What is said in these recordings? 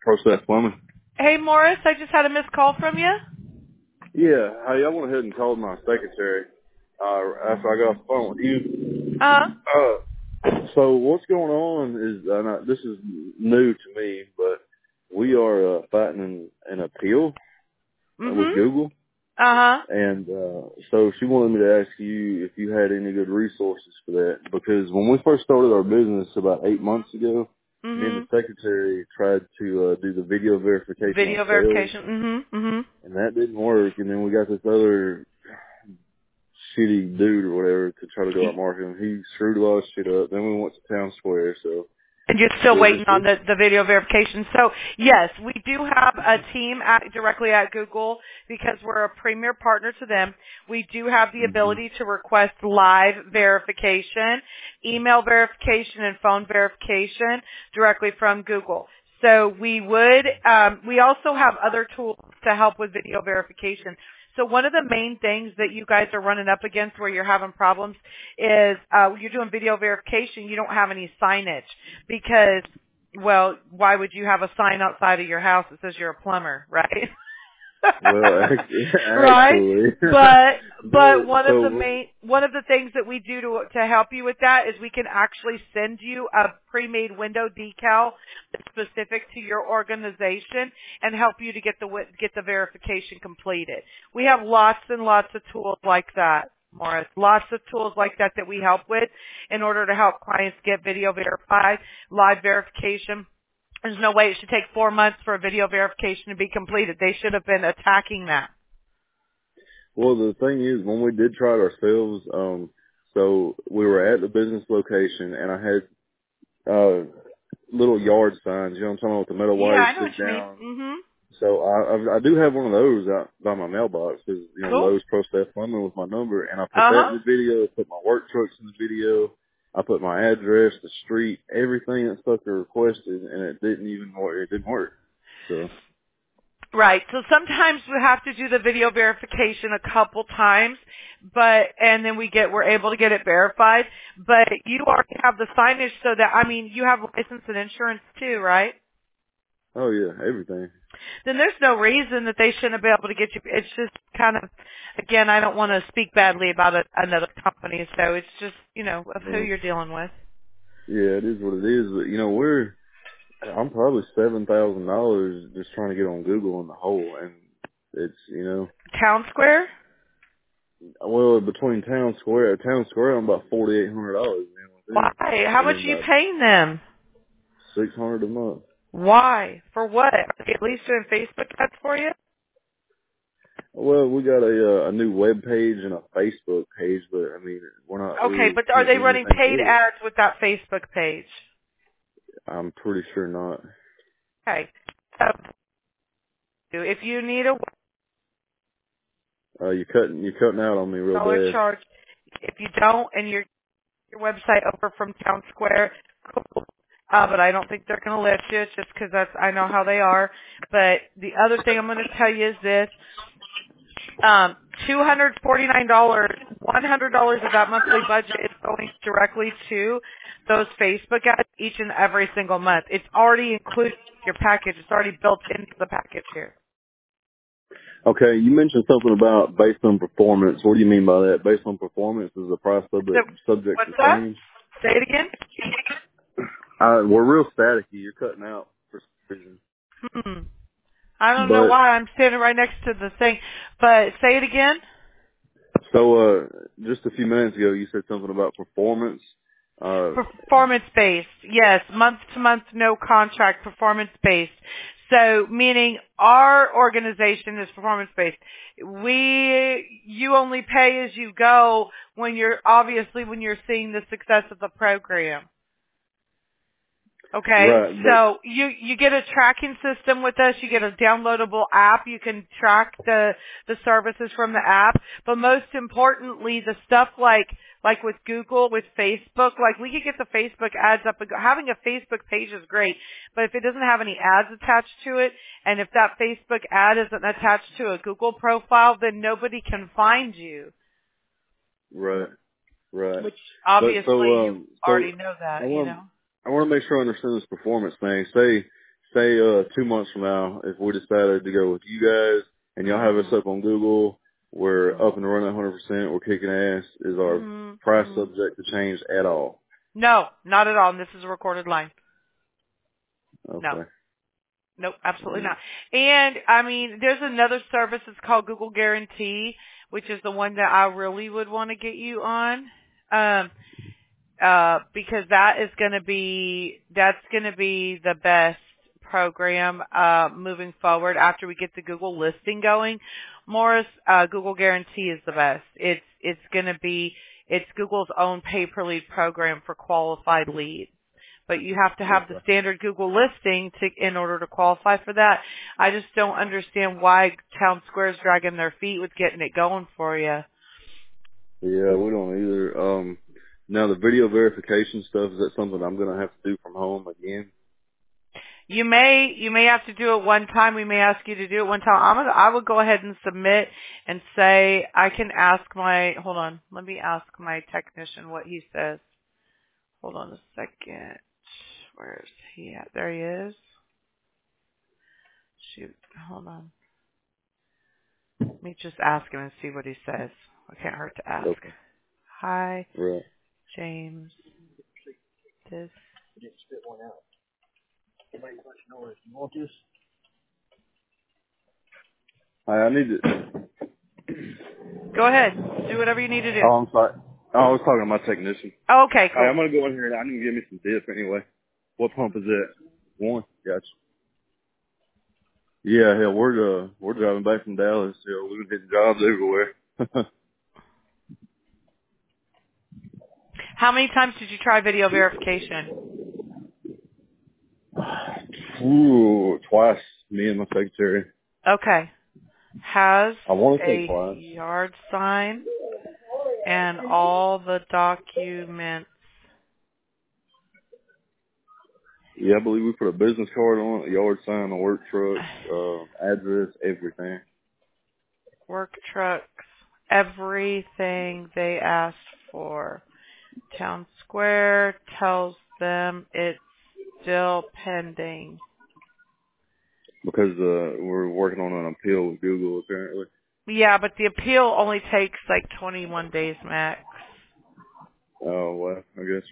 Process Plumbing. Hey, Morris, I just had a missed call from you. Yeah, hey, I went ahead and called my secretary after I got off the phone with you. Uh-huh. So what's going on is, this is new to me, but we are fighting an appeal with Mm-hmm. Google. Uh-huh. And so she wanted me to ask you if you had any good resources for that, because when we first started our business about 8 months ago, me and the Mm-hmm. secretary tried to do the video verification Video ourselves, verification. Mm-hmm. Mm-hmm. and that didn't work. And then we got this other shitty dude or whatever to try to go out marketing. He screwed a lot of shit up. Then we went to Town Square, so And you're still waiting on it's the video verification. So, yes, we do have a team directly at Google because we're a premier partner to them. We do have the ability to request live verification, email verification, and phone verification directly from Google. So we also have other tools to help with video verification. So one of the main things that you guys are running up against where you're having problems is you're doing video verification, you don't have any signage because, well, why would you have a sign outside of your house that says you're a plumber, right? well, Right? actually, But one of so the things that we do to help you with that is we can actually send you a pre-made window decal that's specific to your organization and help you to get the verification completed. We have lots and lots of tools like that, Morris. Lots of tools like that we help with in order to help clients get video verified, live verification. There's no way it should take 4 months for a video verification to be completed. They should have been attacking that. well, the thing is, when we did try it ourselves, so we were at the business location, and I had little yard signs, you know what I'm talking about, with the metal Yeah, wires I know what stick you mean. down. Mhm. So I do have one of those out by my mailbox, because, Cool. Lowe's Process Plumbing with my number, and I put that in Uh-huh. the video, put my work trucks in the video, I put my address, the street, everything that sucker requested, and it didn't work. So, Right. So sometimes we have to do the video verification a couple times, and then we're able to get it verified. But you already have the signage so that, you have license and insurance too, right? oh yeah, everything. Then there's no reason that they shouldn't be able to get you. It's just kind of, again, I don't want to speak badly about another company, so it's just, of who Well, you're dealing with. yeah, it is what it is, but I'm probably $7,000 just trying to get on Google in the hole, and it's Town Square? well, between Town Square, I'm about $4,800 with Why? them, How and much then are you about paying them? $600 a month. Why? For what? Are they at least doing Facebook ads for you? Well, we got a new web page and a Facebook page, but I mean, we're not Okay, really but are can't they do running anything paid with it. ads with that Facebook page? I'm pretty sure not. Okay. So if you need a You're cutting out on me real dollar bad. charge, if you don't, and your website over from Town Square, cool. But I don't think they're going to let you just because I know how they are. But the other thing I'm going to tell you is this. $249, $100 of that monthly budget is going directly to those Facebook ads each and every single month. It's already included in your package. It's already built into the package here. Okay, you mentioned something about based on performance. What do you mean by that? Based on performance, is the price So, subject what's to that? change? Say it again. We're real staticky. You're cutting out for some reason. I don't know But why. I'm standing right next to the thing. But say it again. so, just a few minutes ago, you said something about performance. Performance-based, yes. Month-to-month, no contract, performance-based. So, meaning our organization is performance-based. You only pay as you go when you're seeing the success of the program. Okay, Right, but so you get a tracking system with us. You get a downloadable app. You can track the services from the app. But most importantly, the stuff like with Google, with Facebook, like we could get the Facebook ads up. Having a Facebook page is great, but if it doesn't have any ads attached to it, and if that Facebook ad isn't attached to a Google profile, then nobody can find you. right. Right. Which But obviously you so already know I that, want to make sure I understand this performance thing. Say say 2 months from now, if we decided to go with you guys and y'all have us up on Google, we're up and running 100%, we're kicking ass, is our price subject to change at all? No, not at all. And this is a recorded line. Okay. No. Nope, absolutely not. And, I mean, there's another service that's called Google Guarantee, which is the one that I really would want to get you on. Because that's going to be the best program, moving forward after we get the Google listing going. Morris, Google Guarantee is the best. It's Google's own pay-per-lead program for qualified leads. But you have to have the standard Google listing in order to qualify for that. I just don't understand why Town Square's dragging their feet with getting it going for you. Yeah, we don't either. Now the video verification stuff, is that something I'm going to have to do from home again? You may have to do it one time. We may ask you to do it one time. I would go ahead and submit and say I can ask hold on, let me ask my technician what he says. Hold on a second. Where is he at? There he is. Shoot, hold on. Let me just ask him and see what he says. It can't hurt to ask. Okay. Hi, Right. James. This. I need to. Go ahead. Do whatever you need to do. Oh, I'm sorry. Oh, I was talking to my technician. Okay, cool. Hey, I'm going to go in here and I need to get me some dip anyway. What pump is it? 1? Gotcha. Yeah, hell, we're driving back from Dallas. Yeah, we've been hitting jobs everywhere. How many times did you try video verification? Ooh, twice. Me and my secretary. Okay. Has I want to say a twice. yard sign and all the documents. Yeah, I believe we put a business card on it, a yard sign, a work truck, address, everything. Work trucks, everything they asked for. Town Square tells them it's still pending. Because we're working on an appeal with Google, apparently. Yeah, but the appeal only takes like 21 days max. Oh, well, I guess.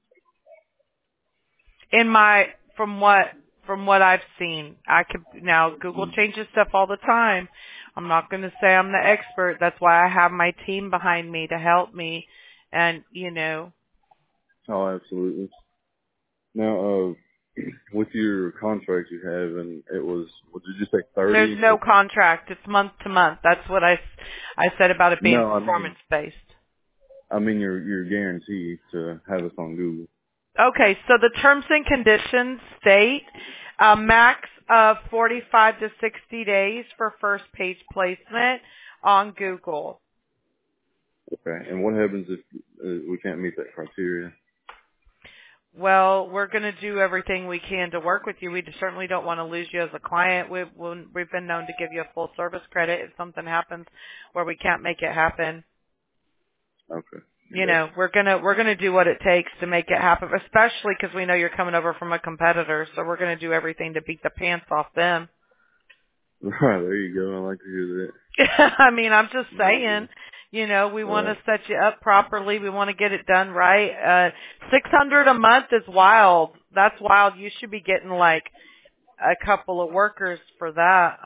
From what I've seen, Google changes stuff all the time. I'm not going to say I'm the expert. That's why I have my team behind me to help me. And, Oh, absolutely. Now, with your contract you have, and it was, what did you say, 30? There's no contract. It's month to month. That's what I said about it being performance based. I mean your guarantee to have us on Google. Okay, so the terms and conditions state a max of 45 to 60 days for first page placement on Google. Okay, and what happens if we can't meet that criteria? Well, we're going to do everything we can to work with you. We certainly don't want to lose you as a client. We've been known to give you a full service credit if something happens where we can't make it happen. Okay. We're gonna do what it takes to make it happen, especially because we know you're coming over from a competitor. So we're gonna do everything to beat the pants off them. Right, there you go. I like to hear that. I mean, I'm just saying. We want to set you up properly. We want to get it done right. $600 a month is wild. That's wild. You should be getting like a couple of workers for that.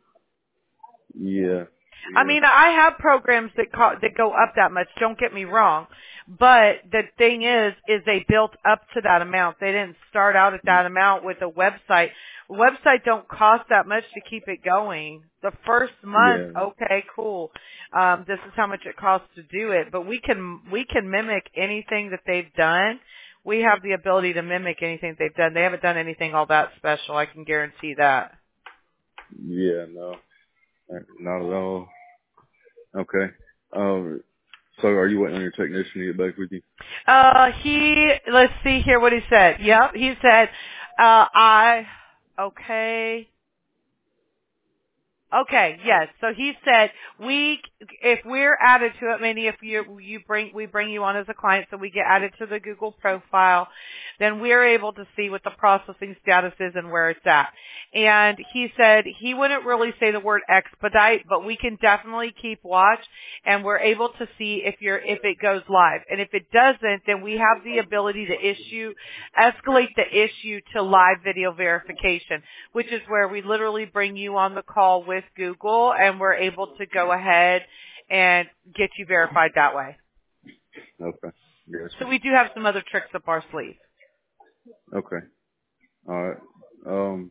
Yeah. I mean, I have programs that go up that much. Don't get me wrong, but the thing is they built up to that amount. They didn't start out at that amount with a website. A website don't cost that much to keep it going. The first month, okay, cool. This is how much it costs to do it, but we can mimic anything that they've done. We have the ability to mimic anything they've done. They haven't done anything all that special. I can guarantee that. Yeah, no. Not at all. Okay. So are you waiting on your technician to get back with you? Let's see here what he said. Yep, he said, okay. Okay, yes. So he said if we're added to it, meaning if we bring you on as a client, so we get added to the Google profile, then we're able to see what the processing status is and where it's at. And he said he wouldn't really say the word expedite, but we can definitely keep watch, and we're able to see if it goes live. And if it doesn't, then we have the ability to escalate the issue to live video verification, which is where we literally bring you on the call with Google, and we're able to go ahead and get you verified that way. Okay. Yes. So we do have some other tricks up our sleeve. Okay. All right.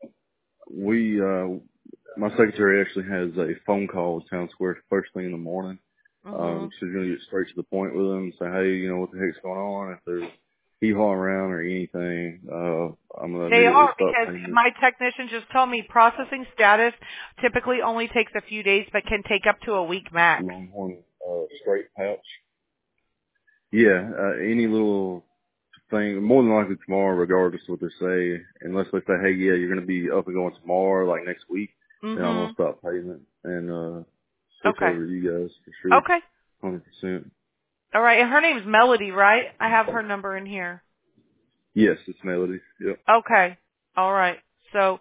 My secretary actually has a phone call with Town Square first thing in the morning. Mm-hmm. She's going to get straight to the point with them and say, hey, what the heck's going on? If there's hee-haw around or anything, I'm going to They immediately are, stop because payment. my technician just told me processing status typically only takes a few days, but can take up to a week max. Longhorn straight pouch. Yeah, any little thing, more than likely tomorrow, regardless of what they say, unless they say, hey, yeah, you're going to be up and going tomorrow, like next week, then I'm going Mm-hmm. to stop payment and switch Okay. over to you guys for sure, Okay. 100%. All right. And her name's Melody, right? I have her number in here. Yes, it's Melody. Yep. Okay. All right. So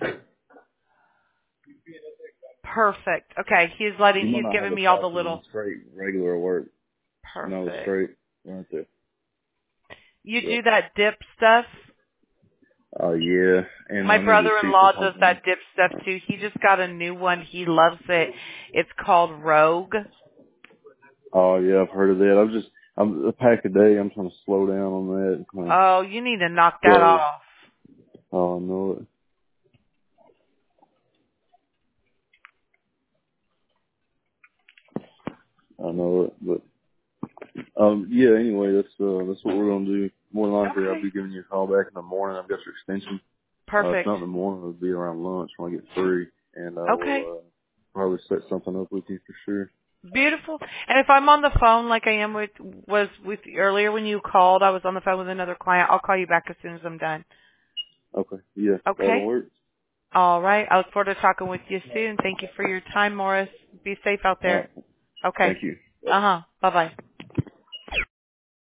perfect. Okay. He's You might not have giving a me all the package in little straight regular work. No, it's perfect. straight right there. You Yep. do that dip stuff? Yeah, and My I need to see for brother-in-law does something. that dip stuff too. He just got a new one. He loves it. It's called Rogue. Oh yeah, I've heard of that. I'm a pack a day. I'm trying to slow down on that. Kind of Oh, you need to knock that go. off. Oh, I know it. I know it. But yeah. Anyway, that's what we're gonna do. More than likely, I'll Okay. be giving you a call back in the morning. I've got your extension. If Perfect. not in the morning, it'll be around lunch when I get free, and I Okay. will probably set something up with you for sure. Beautiful. And if I'm on the phone like I was with you earlier when you called, I was on the phone with another client, I'll call you back as soon as I'm done. Okay. Yeah, that'll Okay? work. All right. I look forward to talking with you soon. Thank you for your time, Morris. Be safe out All right. there. Okay. Thank you. Uh-huh. Bye-bye.